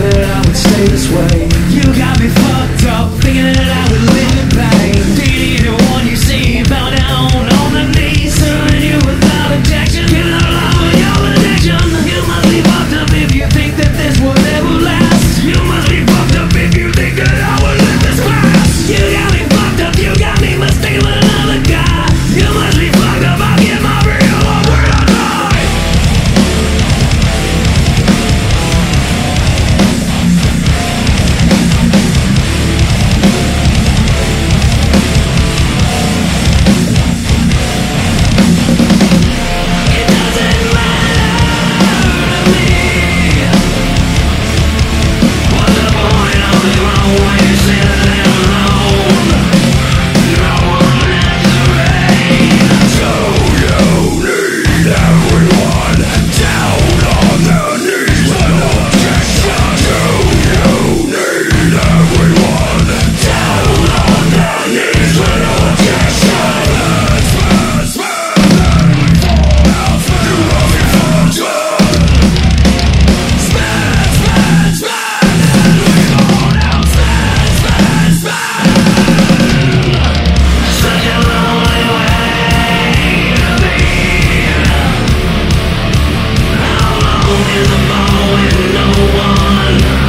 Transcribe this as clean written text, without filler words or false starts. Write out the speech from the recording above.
that I would stay this way. You got me fucked up, thinking that I would live in pain. Didn't even want you see, bow down on the knees, serving you without objection. Killing along with your addiction. You must be fucked up if you think that this will ever last. You must be fucked up if you think that I will live this fast. You got me fucked up, you got me mistaken with another guy. You must be fucked up, I'll get my real up where I die. It doesn't matter to me. What's the point of the wrong way you sit alone? No one answering. So you need everyone down on their knees with objection. So you need everyone down on their knees with objection. You love me fucked up. Such a lonely way to be. How long is a ball with no one?